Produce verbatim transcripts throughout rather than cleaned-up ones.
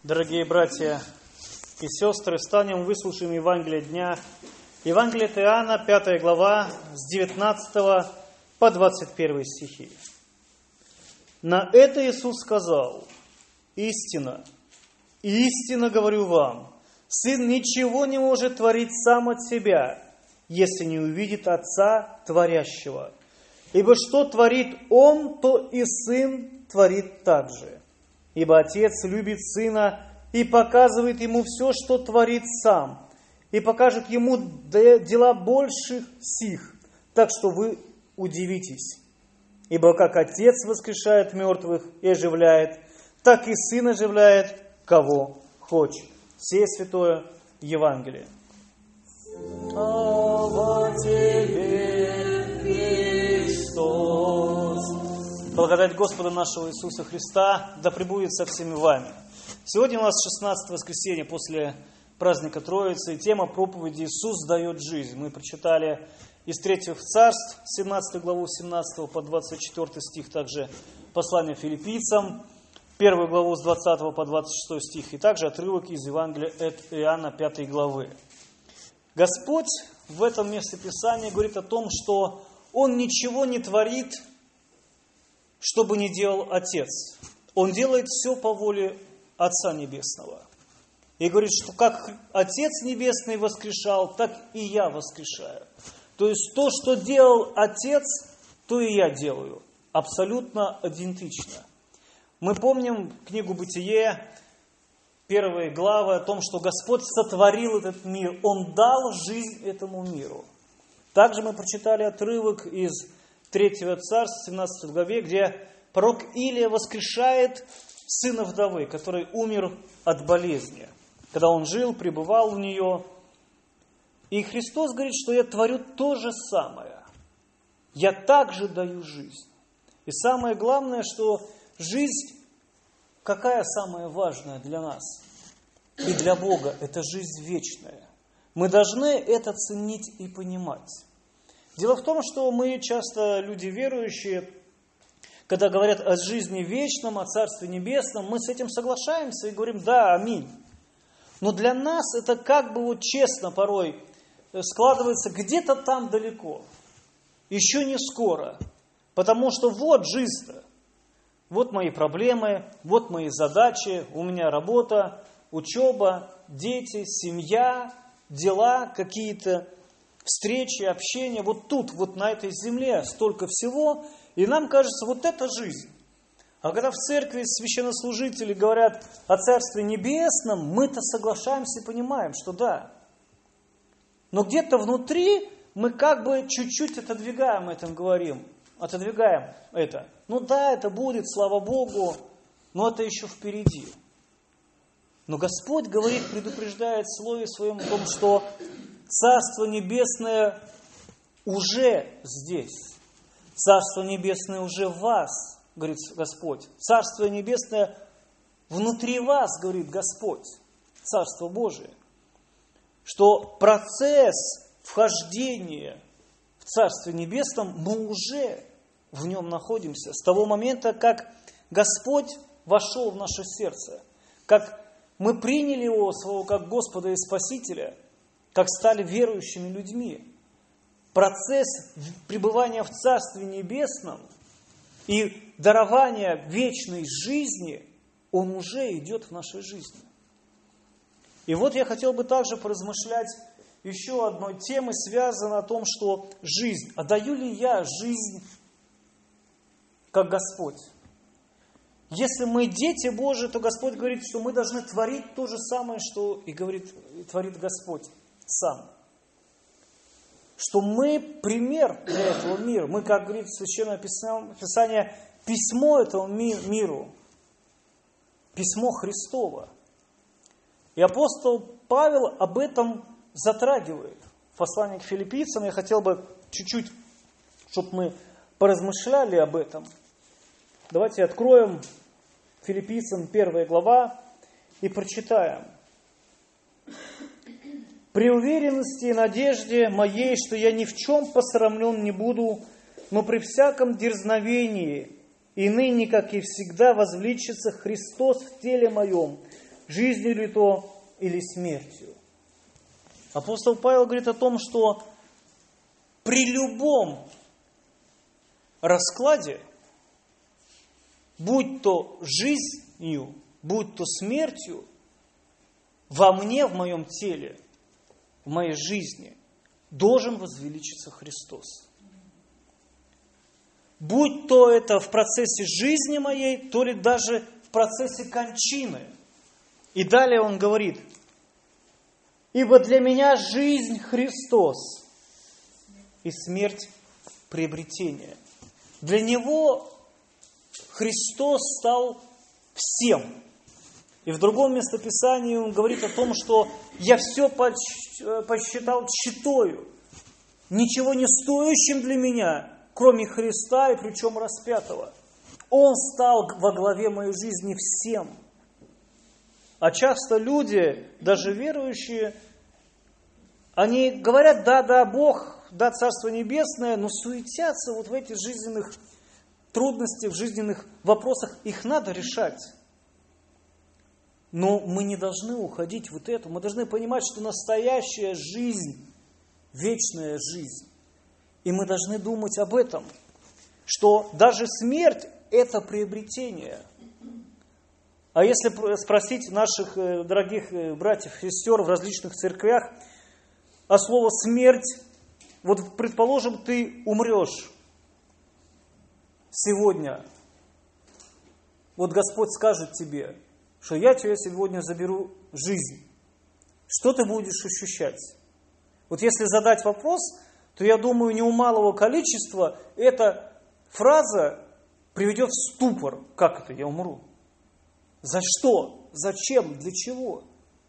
Дорогие братья и сестры, станем выслушаем Евангелие дня. Евангелие от Иоанна, пятая глава, с девятнадцатого по двадцать первый стихи. На это Иисус сказал: «Истина, истинно говорю вам, Сын ничего не может творить сам от себя, если не увидит Отца Творящего. Ибо что творит Он, то и Сын творит также. Ибо Отец любит Сына и показывает Ему все, что творит Сам, и покажет Ему дела больших сих, так что вы удивитесь. Ибо как Отец воскрешает мертвых и оживляет, так и Сын оживляет, кого хочет». Сие святое Евангелие. Слава Тебе, Христос! Благодать Господа нашего Иисуса Христа да пребудет со всеми вами. Сегодня у нас шестнадцатое воскресенье после праздника Троицы, и тема проповеди «Иисус дает жизнь». Мы прочитали из третьего Царств, семнадцатой главу, семнадцатого по двадцать четвёртый стих, также послание филиппийцам, первую главу с двадцатого по двадцать шестой стих, и также отрывок из Евангелия от Иоанна, пятой главы. Господь в этом месте Писания говорит о том, что Он ничего не творит, что бы ни делал Отец. Он делает все по воле Отца Небесного. И говорит, что как Отец Небесный воскрешал, так и я воскрешаю. То есть то, что делал Отец, то и я делаю. Абсолютно идентично. Мы помним книгу «Бытие», первые главы, о том, что Господь сотворил этот мир. Он дал жизнь этому миру. Также мы прочитали отрывок из третьего Царства, семнадцатой главе, где пророк Илия воскрешает сына вдовы, который умер от болезни, когда он жил, пребывал в нее. И Христос говорит, что я творю то же самое. Я также даю жизнь. И самое главное, что жизнь, какая самая важная для нас и для Бога, это жизнь вечная. Мы должны это ценить и понимать. Дело в том, что мы часто, люди верующие, когда говорят о жизни вечном, о Царстве Небесном, мы с этим соглашаемся и говорим: да, аминь. Но для нас это как бы вот честно порой складывается где-то там далеко. Еще не скоро. Потому что вот жизнь-то. Вот мои проблемы, вот мои задачи, у меня работа, учеба, дети, семья, дела, какие-то встречи, общения. Вот тут, вот на этой земле столько всего. И нам кажется, вот это жизнь. А когда в церкви священнослужители говорят о Царстве Небесном, мы-то соглашаемся и понимаем, что да. Но где-то внутри мы как бы чуть-чуть отодвигаем это, говорим. Отодвигаем это. Ну да, это будет, слава Богу, но это еще впереди. Но Господь говорит, предупреждает в Слове Своем о том, что Царство Небесное уже здесь. Царство Небесное уже в вас, говорит Господь. Царство Небесное внутри вас, говорит Господь. Царство Божие. Что процесс вхождения в Царстве Небесном мы уже в нем находимся. С того момента, как Господь вошел в наше сердце, как мы приняли Его, Своего, как Господа и Спасителя, как стали верующими людьми. Процесс пребывания в Царстве Небесном и дарования вечной жизни, он уже идет в нашей жизни. И вот я хотел бы также поразмышлять еще одной темой, связанной о том, что жизнь. А даю ли я жизнь, как Господь? Если мы дети Божии, то Господь говорит, что мы должны творить то же самое, что и говорит, и творит Господь сам. Что мы пример для этого мира. Мы, как говорит Священное Писание, письмо этому миру. Письмо Христово. И апостол Павел об этом затрагивает. В послании к филиппийцам я хотел бы чуть-чуть, чтобы мы поразмышляли об этом. Давайте откроем Филиппийцам первая глава и прочитаем. «При уверенности и надежде моей, что я ни в чем посрамлен не буду, но при всяком дерзновении и ныне, как и всегда, возвеличится Христос в теле моем, жизнью ли то или смертью. Апостол Павел говорит о том, что при любом раскладе, будь то жизнью, будь то смертью, во мне, в моем теле, в моей жизни должен возвеличиться Христос. Будь то это в процессе жизни моей, то ли даже в процессе кончины. И далее он говорит: «Ибо для меня жизнь Христос и смерть приобретение». Для него Христос стал всем. И в другом местописании он говорит о том, что «я все посчитал тщетою, ничего не стоящим для меня, кроме Христа, и причем распятого». Он стал во главе моей жизни всем. А часто люди, даже верующие, они говорят: да, да, Бог, да, Царство Небесное, но суетятся вот в этих жизненных трудностях, в жизненных вопросах. Их надо решать. Но мы не должны уходить вот это. Мы должны понимать, что настоящая жизнь, вечная жизнь. И мы должны думать об этом, что даже смерть – это приобретение. А если спросить наших дорогих братьев и сестер в различных церквях, а слово «смерть», вот предположим, ты умрешь сегодня, вот Господь скажет тебе, что я тебе сегодня заберу жизнь. Что ты будешь ощущать? Вот если задать вопрос, то я думаю, не у малого количества эта фраза приведет в ступор. Как это? Я умру. За что? Зачем? Для чего?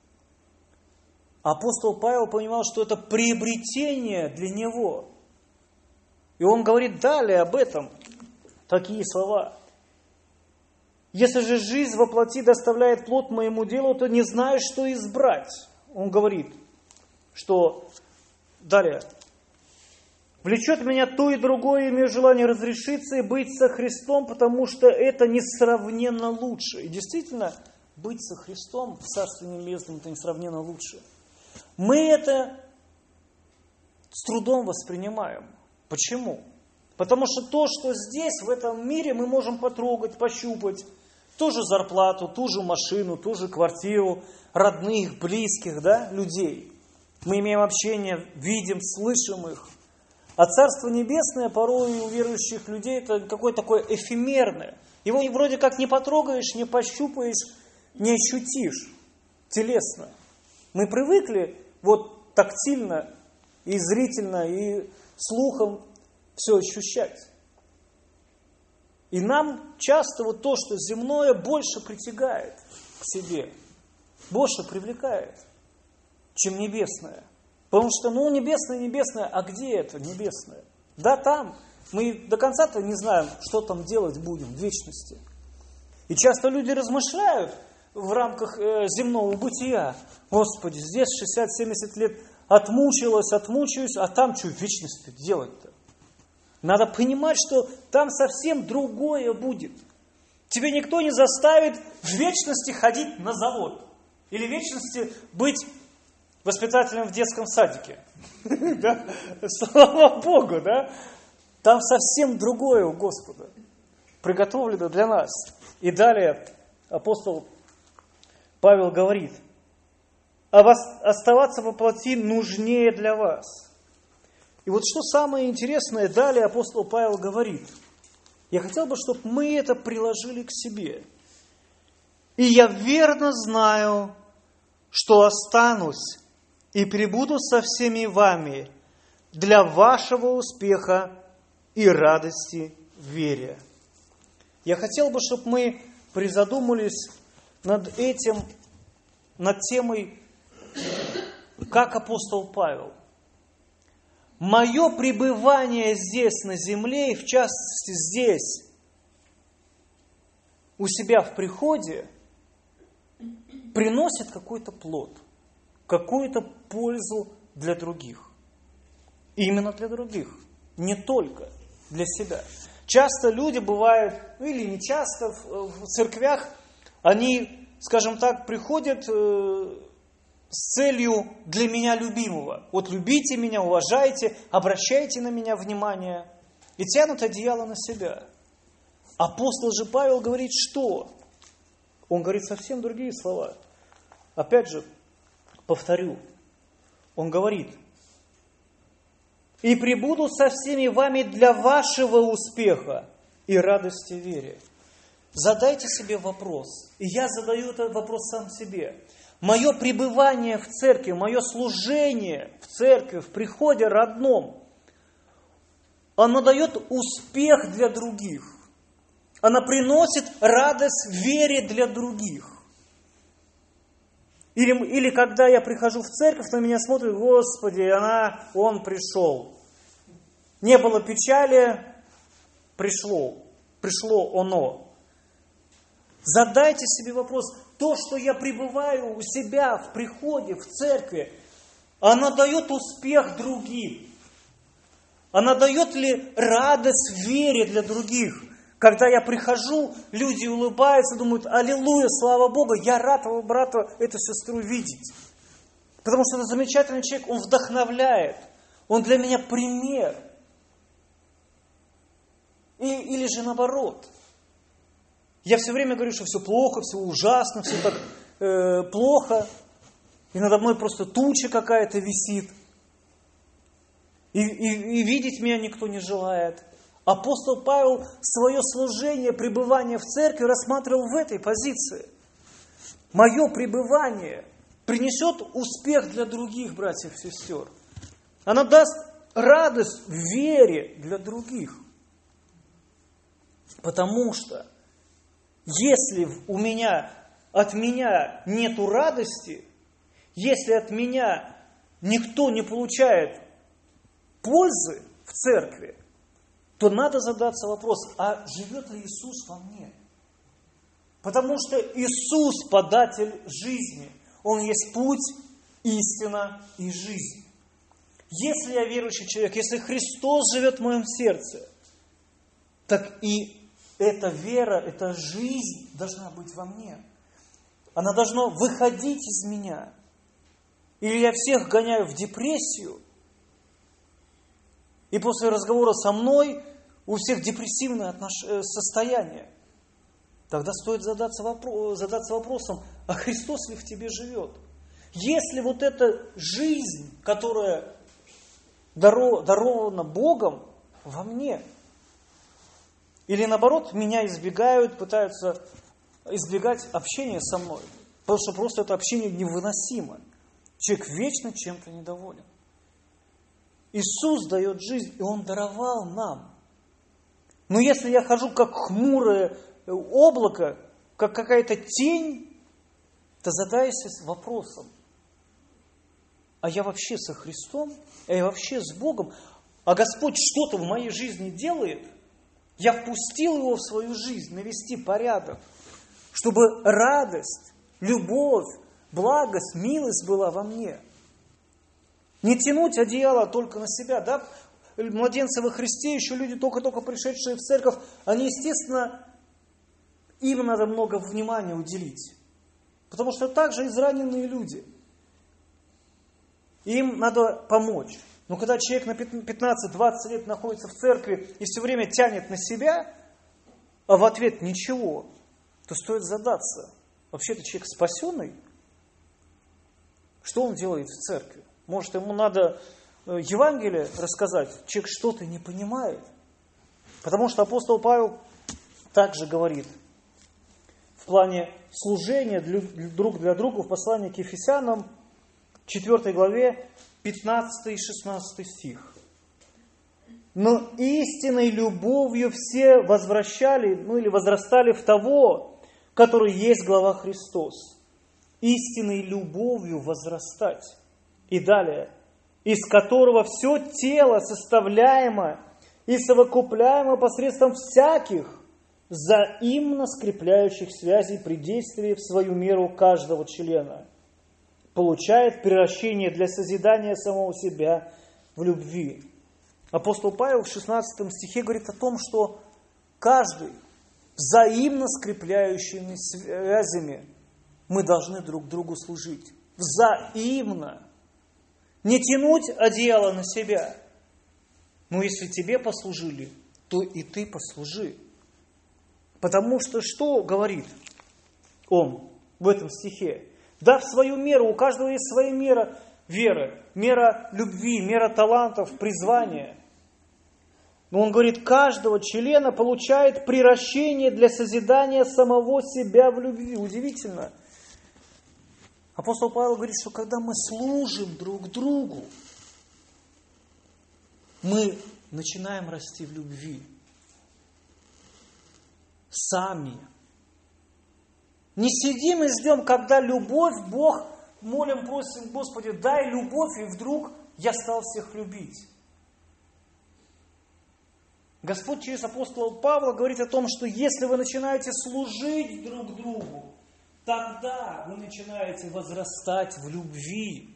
Апостол Павел понимал, что это приобретение для него. И он говорит далее об этом такие слова. «Если же жизнь во плоти доставляет плод моему делу, то не знаю, что избрать». Он говорит, что далее. «Влечет меня то и другое, имею желание разрешиться и быть со Христом, потому что это несравненно лучше». И действительно, быть со Христом в Царстве Небесном – это несравненно лучше. Мы это с трудом воспринимаем. Почему? Потому что то, что здесь, в этом мире, мы можем потрогать, пощупать. Ту же зарплату, ту же машину, ту же квартиру, родных, близких, да, людей. Мы имеем общение, видим, слышим их. А Царство Небесное порой у верующих людей это какое-то такое эфемерное. Его вроде как не потрогаешь, не пощупаешь, не ощутишь телесно. Мы привыкли вот тактильно и зрительно, и слухом все ощущать. И нам часто вот то, что земное, больше притягает к себе, больше привлекает, чем небесное. Потому что, ну, небесное, небесное, а где это небесное? Да, там. Мы до конца-то не знаем, что там делать будем в вечности. И часто люди размышляют в рамках э, земного бытия. Господи, здесь шестьдесят-семьдесят лет отмучилась, отмучаюсь, а там что в вечности делать-то? Надо понимать, что там совсем другое будет. Тебе никто не заставит в вечности ходить на завод. Или в вечности быть воспитателем в детском садике. Слава Богу, да? Там совсем другое у Господа. Приготовлено для нас. И далее апостол Павел говорит: а вас оставаться во плоти нужнее для вас. И вот что самое интересное, далее апостол Павел говорит: я хотел бы, чтобы мы это приложили к себе. И я верно знаю, что останусь и пребуду со всеми вами для вашего успеха и радости в вере. Я хотел бы, чтобы мы призадумались над этим, над темой, как апостол Павел. Мое пребывание здесь, на земле, и в частности здесь, у себя в приходе, приносит какой-то плод, какую-то пользу для других. Именно для других, не только для себя. Часто люди бывают, ну или не часто, в, в церквях, они скажем так, приходят э, с целью для меня любимого. Вот любите меня, уважайте, обращайте на меня внимание. И тянут одеяло на себя. Апостол же Павел говорит, что? Он говорит совсем другие слова. Опять же, повторю. Он говорит: «И пребуду со всеми вами для вашего успеха и радости в вере». Задайте себе вопрос, и я задаю этот вопрос сам себе. Мое пребывание в церкви, мое служение в церкви, в приходе родном, оно дает успех для других. Она приносит радость в вере для других. Или, или когда я прихожу в церковь, на меня смотрят: Господи, она, он пришел. Не было печали, пришло, пришло оно. Задайте себе вопрос: то, что я пребываю у себя в приходе, в церкви, оно дает успех другим? Она дает ли радость в вере для других? Когда я прихожу, люди улыбаются, думают: аллилуйя, слава Богу, я рад его брата, эту сестру видеть. Потому что это замечательный человек, он вдохновляет, он для меня пример. И, или же наоборот. Я все время говорю, что все плохо, все ужасно, все так э, плохо. И надо мной просто туча какая-то висит. И, и, и видеть меня никто не желает. Апостол Павел свое служение, пребывание в церкви рассматривал в этой позиции. Мое пребывание принесет успех для других братьев и сестер. Оно даст радость в вере для других. Потому что если у меня, от меня нету радости, если от меня никто не получает пользы в церкви, то надо задаться вопрос: а живет ли Иисус во мне? Потому что Иисус податель жизни. Он есть путь, истина и жизнь. Если я верующий человек, если Христос живет в моем сердце, так и эта вера, эта жизнь должна быть во мне. Она должна выходить из меня. Или я всех гоняю в депрессию, и после разговора со мной у всех депрессивное отнош... состояние. Тогда стоит задаться, вопро... задаться вопросом: а Христос ли в тебе живет? Если вот эта жизнь, которая даро... дарована Богом, во мне, или наоборот, меня избегают, пытаются избегать общения со мной, потому что просто это общение невыносимо. Человек вечно чем-то недоволен. Иисус дает жизнь, и Он даровал нам. Но если я хожу как хмурое облако, как какая-то тень, то задайся вопросом: а я вообще со Христом? А я вообще с Богом? А Господь что-то в моей жизни делает? Я впустил Его в свою жизнь, навести порядок, чтобы радость, любовь, благость, милость была во мне. Не тянуть одеяло только на себя, да? Младенцы во Христе, еще люди, только-только пришедшие в церковь, они, естественно, им надо много внимания уделить. Потому что также израненные люди. Им надо помочь. Но когда человек на пятнадцать-двадцать лет находится в церкви и все время тянет на себя, а в ответ ничего, то стоит задаться: вообще-то человек спасенный? Что он делает в церкви? Может, ему надо Евангелие рассказать? Человек что-то не понимает. Потому что апостол Павел также говорит в плане служения друг для друга в послании к Ефесянам, четвёртой главе, пятнадцатый и шестнадцатый стих. «Но истинной любовью все возвращали, ну или возрастали в того, который есть глава Христос». Истинной любовью возрастать. И далее: «Из которого все тело составляемо и совокупляемо посредством всяких взаимно скрепляющих связей при действии в свою меру каждого члена, получает приращение для созидания самого себя в любви». Апостол Павел в шестнадцатом стихе говорит о том, что каждый взаимно скрепляющими связями мы должны друг другу служить. Взаимно. Не тянуть одеяло на себя. Но если тебе послужили, то и ты послужи. Потому что что говорит он в этом стихе? Да, в свою меру, у каждого есть своя мера веры, мера любви, мера талантов, призвания. Но он говорит, каждого члена получает приращение для созидания самого себя в любви. Удивительно. Апостол Павел говорит, что когда мы служим друг другу, мы начинаем расти в любви. Сами. Не сидим и ждем, когда любовь, Бог, молим, просим, Господи, дай любовь, и вдруг я стал всех любить. Господь через апостола Павла говорит о том, что если вы начинаете служить друг другу, тогда вы начинаете возрастать в любви.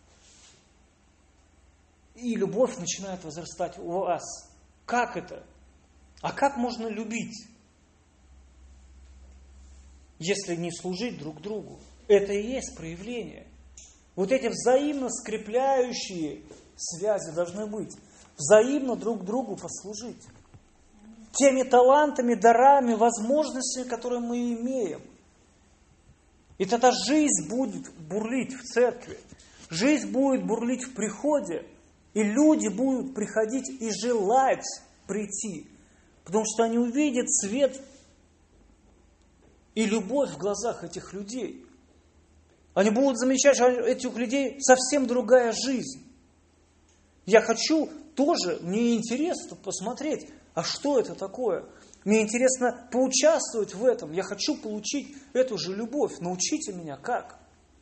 И любовь начинает возрастать у вас. Как это? А как можно любить, если не служить друг другу? Это и есть проявление. Вот эти взаимно скрепляющие связи должны быть. Взаимно друг другу послужить. Теми талантами, дарами, возможностями, которые мы имеем. И тогда жизнь будет бурлить в церкви. Жизнь будет бурлить в приходе. И люди будут приходить и желать прийти. Потому что они увидят свет и любовь в глазах этих людей. Они будут замечать, что у этих людей совсем другая жизнь. Я хочу тоже, мне интересно посмотреть, а что это такое? Мне интересно поучаствовать в этом. Я хочу получить эту же любовь. Научите меня, как?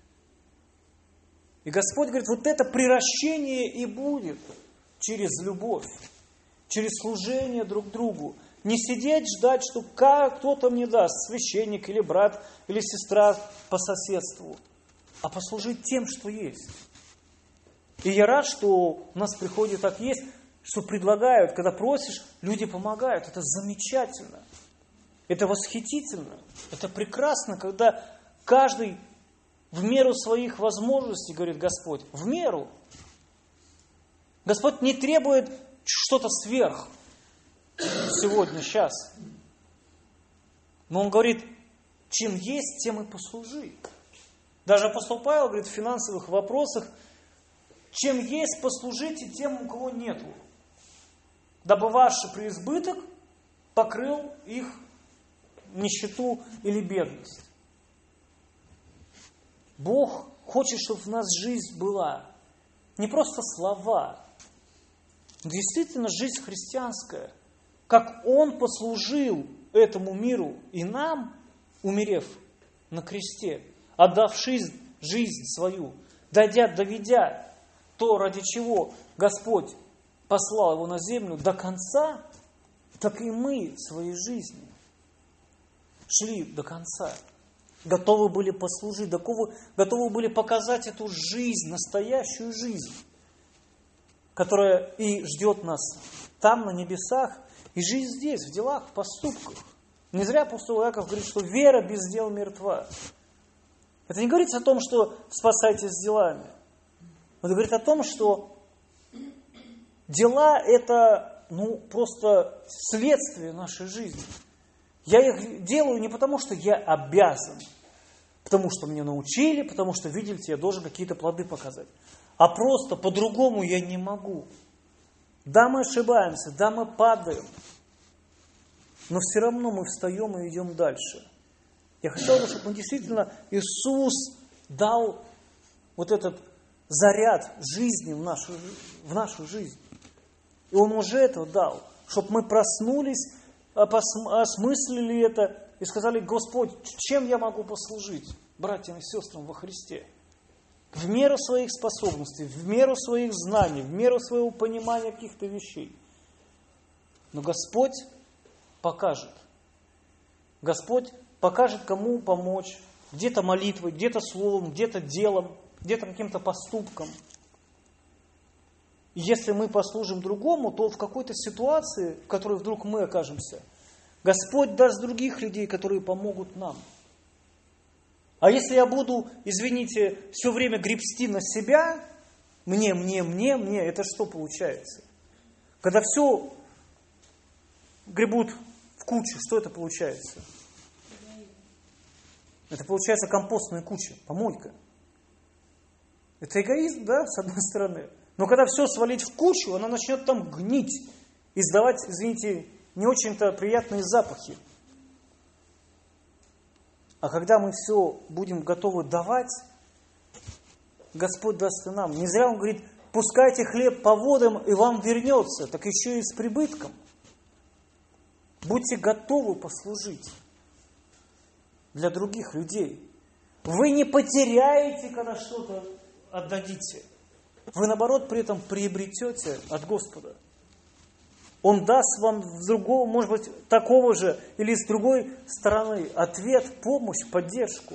И Господь говорит, вот это приращение и будет через любовь, через служение друг другу. Не сидеть, ждать, что кто-то мне даст, священник или брат, или сестра по соседству, а послужить тем, что есть. И я рад, что у нас в приходе так есть, что предлагают, когда просишь, люди помогают. Это замечательно. Это восхитительно. Это прекрасно, когда каждый в меру своих возможностей, говорит Господь, в меру. Господь не требует что-то сверх сегодня, сейчас. Но Он говорит, чем есть, тем и послужи. Даже апостол Павел говорит в финансовых вопросах, чем есть, послужите тем, у кого нету, дабы ваш преизбыток покрыл их нищету или бедность. Бог хочет, чтобы в нас жизнь была. Не просто слова, но действительно жизнь христианская. Как Он послужил этому миру и нам, умерев на кресте, отдав жизнь, жизнь свою, дойдя, доведя то, ради чего Господь послал Его на землю до конца, так и мы в своей жизни шли до конца. Готовы были послужить, готовы, готовы были показать эту жизнь, настоящую жизнь, которая и ждет нас там, на небесах, и жизнь здесь, в делах, в поступках. Не зря апостол Иаков говорит, что вера без дел мертва. Это не говорится о том, что спасайтесь делами. Это говорит о том, что дела – это ну, просто следствие нашей жизни. Я их делаю не потому, что я обязан, потому что мне научили, потому что, видите, я должен какие-то плоды показать. А просто по-другому я не могу. Да, мы ошибаемся, да, мы падаем, но все равно мы встаем и идем дальше. Я хотел бы, чтобы действительно Иисус дал вот этот заряд жизни в нашу, в нашу жизнь. И Он уже это дал, чтобы мы проснулись, осмыслили это и сказали, Господь, чем я могу послужить братьям и сестрам во Христе? В меру своих способностей, в меру своих знаний, в меру своего понимания каких-то вещей. Но Господь покажет. Господь покажет, кому помочь. Где-то молитвой, где-то словом, где-то делом, где-то каким-то поступком. И если мы послужим другому, то в какой-то ситуации, в которой вдруг мы окажемся, Господь даст других людей, которые помогут нам. А если я буду, извините, все время гребсти на себя, мне, мне, мне, мне, это что получается? Когда все гребут в кучу, что это получается? Это получается компостная куча, помойка. Это эгоизм, да, с одной стороны. Но когда все свалить в кучу, она начнет там гнить, издавать, извините, не очень-то приятные запахи. А когда мы все будем готовы давать, Господь даст и нам. Не зря Он говорит, пускайте хлеб по водам, и вам вернется, так еще и с прибытком. Будьте готовы послужить для других людей. Вы не потеряете, когда что-то отдадите. Вы, наоборот, при этом приобретете от Господа. Он даст вам с другого, может быть, такого же или с другой стороны ответ, помощь, поддержку.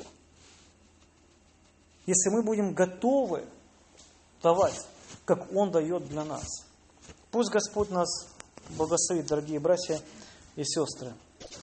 Если мы будем готовы давать, как Он дает для нас. Пусть Господь нас благословит, дорогие братья и сестры.